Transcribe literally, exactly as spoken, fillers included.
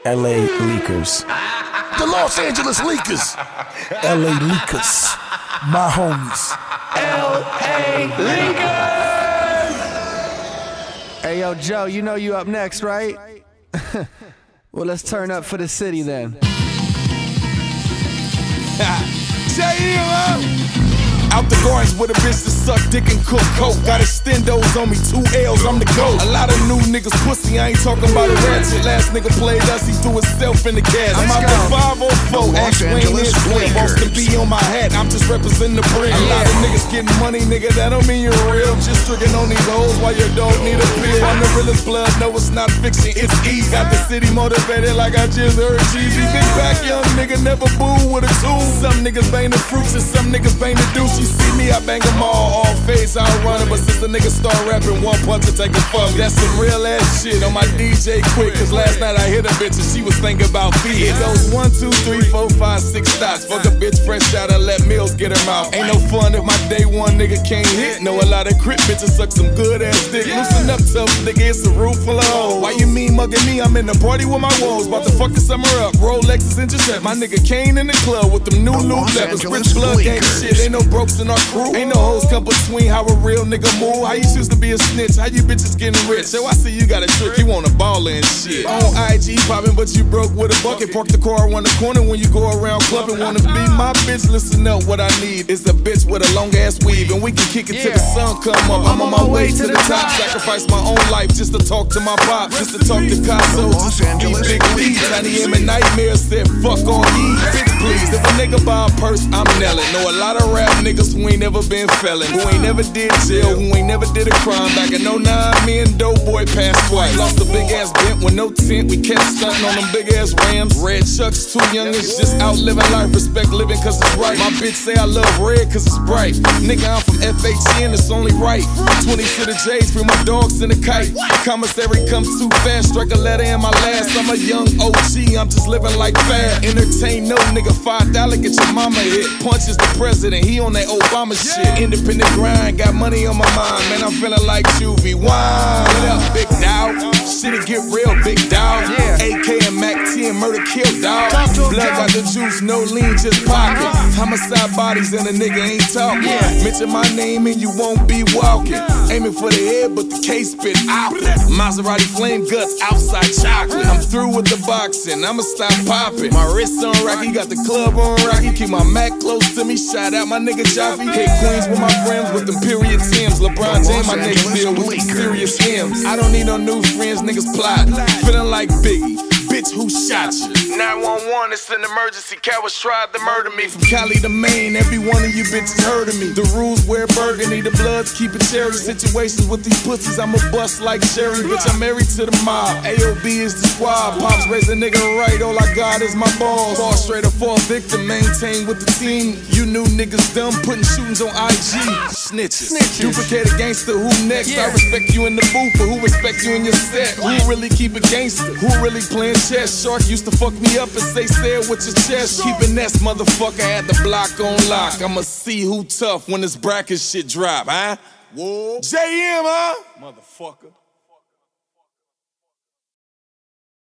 L A Leakers. The Los Angeles Leakers. L A Leakers. My homies. L A Leakers. Hey, yo, Joe, you know you up next, right? Well, let's turn up for the city then. J M, out the gardens with a bitch that suck dick and cook coke. Got extendos on me, two L's, I'm the GOAT. A lot of new niggas pussy, I ain't talking about a ratchet. Last nigga played us, he threw himself in the gas. I'm out the five oh four, Ash Wayne is slim. Boston B on my hat, I'm just representing the brand. A lot of niggas getting money, nigga, that don't mean you're real. Just tricking on these hoes while your dog need a pill. I'm the realest blood, no it's not fiction, it's easy. Got the city motivated like I just heard Jeezy. Big back young nigga, never boo with a tool. Some niggas bang the fruits and some niggas bang the deuce. You see me, I bang them all, all face, I run it. But since the niggas start rapping, one punch to take a fuck. That's some real ass shit on my D J quick. Cause last night I hit a bitch and she was thinking about feet. It goes one, two, three, four, five, six stops. Fuck a bitch fresh out and let Mills get her mouth. Ain't no fun if my day one nigga can't hit. Know a lot of crip bitches suck some good ass dick. Loosen up tough, nigga, it's a roof full of hoes. Why you mean mugging me? I'm in the party with my woes. About to fuck the summer up, Rolexes and Giuseppe. My nigga Kane in the club with them new loot levels. Rich blood gang shit, ain't no brokes in our crew. Ain't no hoes come between how a real nigga move. How you choose to be a snitch, how you bitches getting rich. So I see you got a trick, you want a baller and shit. On I G poppin', but you broke with a bucket. Park the car on the corner when you go around clubbing. Wanna be my bitch, listen up, what I need is a bitch with a long ass weave. And we can kick it till the sun come up. I'm on my way to the top, sacrifice my own life just to talk to my pop. Just to talk to Casso, just to be Big D. Tiny M and Nightmare said fuck all ye, bitch please. If a nigga buy a purse, I'm nailing. Know a lot of rap niggas who ain't never been felon, who ain't never did jail, who ain't never did a crime. Back in oh nine, me and Dope Boy passed twice. Lost a big ass bent with no tent, we kept stunting on them big ass Rams. Red Chucks, too young, it's just out living life. Respect living cause it's right. My bitch say I love red cause it's bright. Nigga, I'm from F H N, it's only right. twenty to the J's, free my dogs in the kite. Commissary come too fast, strike a letter in my last. I'm a young O G, I'm just living like fast. Entertain no nigga, five dollar, get your mama hit. Punches the president, he on that Obama shit. Independent grind, got money on my mind. Man, I'm feeling like Juvie. Wine. What up, big dog? Shit'll get real, big dog. A K and Mac ten, murder, kill, dog. Blood got the juice, no lean, just pocket. Homicide bodies and a nigga ain't talking. Mention my name and you won't be walking. Aiming for the head, but the case spit out. Maserati flame guts, outside chocolate. I'm through with the boxing, I'ma stop popping. My wrist on Rocky, got the club on Rocky. Keep my Mac close to me, shout out my nigga Jaffe. Hit Queens with my friends with them period Tims. LeBron James, my next deal with them serious M's. I don't need no new friends, niggas plot. Feeling like Biggie. Bitch, who shot you? nine one one, it's an emergency. Cowards tried to murder me. From Cali to Maine, every one of you bitches heard of me. The rules wear burgundy, the bloods keep it cherry. Situations with these pussies, I'm a bust like Sherry. Bitch, I'm married to the mob. A O B is the squad. Pops raise a nigga right, all I got is my balls. Fall straight or fall victim, maintain with the team. You new niggas dumb, putting shootings on I G. Snitches. Snitches. Duplicate a gangster, who next? Yeah. I respect you in the booth, but who respect you in your set? Who really keep a gangster? Who really playing chess? Shark used to fuck me up and say, say it with your chest. Keeping that motherfucker at the block on lock. I'ma see who tough when this bracket shit drop, huh? Whoa. J M, huh? Motherfucker.